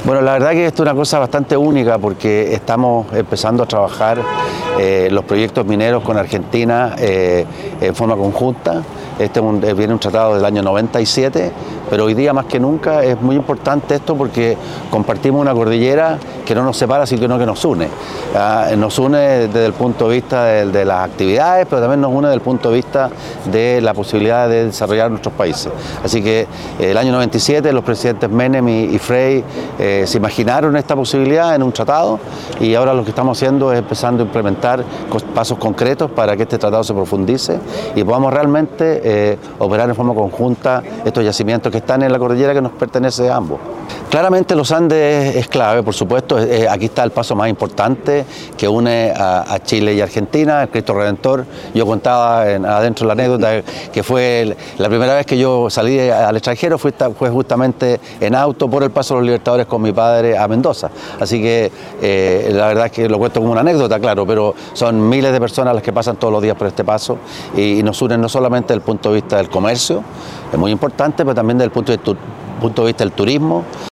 Bueno, la verdad que esto es una cosa bastante única porque estamos empezando a trabajar los proyectos mineros con Argentina en forma conjunta. Viene un tratado del año 97, pero hoy día más que nunca es muy importante esto porque compartimos una cordillera que no nos separa, sino que nos une. Nos une desde el punto de vista de las actividades, pero también nos une desde el punto de vista de la posibilidad de desarrollar nuestros países. Así que el año 97 los presidentes Menem y Frey se imaginaron esta posibilidad en un tratado y ahora lo que estamos haciendo es empezando a implementar pasos concretos para que este tratado se profundice y podamos realmente operar en forma conjunta estos yacimientos que están en la cordillera que nos pertenece a ambos. Claramente los Andes es clave, por supuesto. Aquí está el paso más importante que une a Chile y Argentina, el Cristo Redentor. Yo contaba adentro la anécdota que fue la primera vez que yo salí al extranjero, fue justamente en auto por el Paso de los Libertadores con mi padre a Mendoza. Así que la verdad es que lo cuento como una anécdota, claro, pero son miles de personas las que pasan todos los días por este paso y nos unen no solamente desde el punto de vista del comercio, es muy importante, pero también desde el punto de vista del turismo.